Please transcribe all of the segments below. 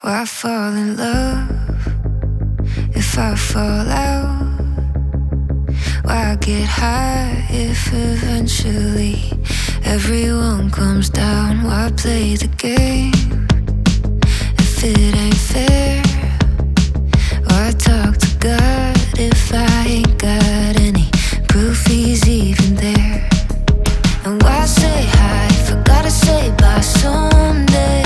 Why fall in love if I fall out? Why get high if eventually everyone comes down? Why play the game if it ain't fair? Why talk to God if I ain't got any proof he's even there? And why say hi if I gotta say bye someday?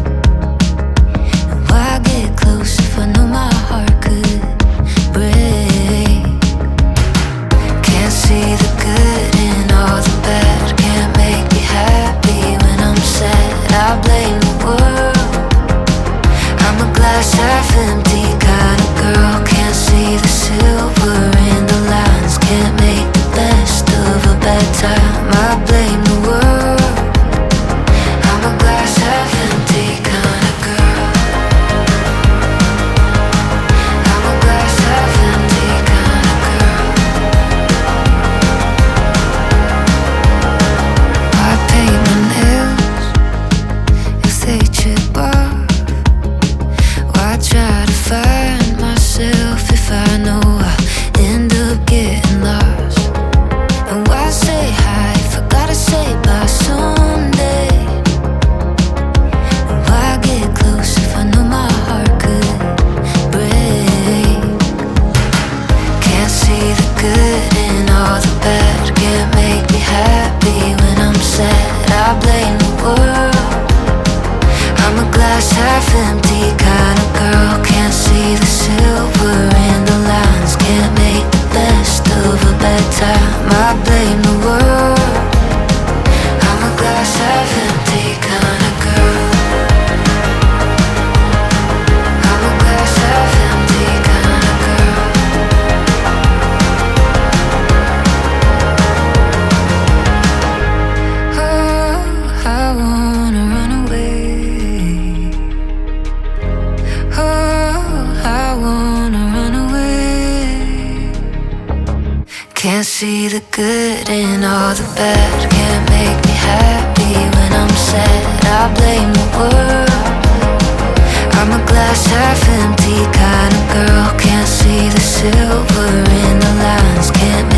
And why get close if I know my heart could break? Can't see the good in all the bad. Can't make me happy when I'm sad. I blame the world. I'm a glass half empty kind of girl. Can't see the silver in the lines. Can't make the best of a bad time. I blame the world. I'm a glass half empty kind of girl. I'm a glass half empty kind of girl. I paint my nails if they chip off. Why try to find myself if I know I end up getting lost? And why say hi if I gotta say bye someday? And why get close if I know my heart could break? Can't see the good in all the bad. Can't make me happy when I'm sad. I blame the world. I'm a glass half empty kind of girl. Can't see the silver in the lines. Can't make the best of a bad time. I blame the world. I'm a glass half empty kind of girl. I'm a glass half empty kind of girl. Oh, I wanna run away. Oh, I wanna run away. Can't see the good in all the bad. Can't make me happy when I'm sad. I blame the world. I'm a glass half empty kind of girl. Can't see the silver in the lines. Can't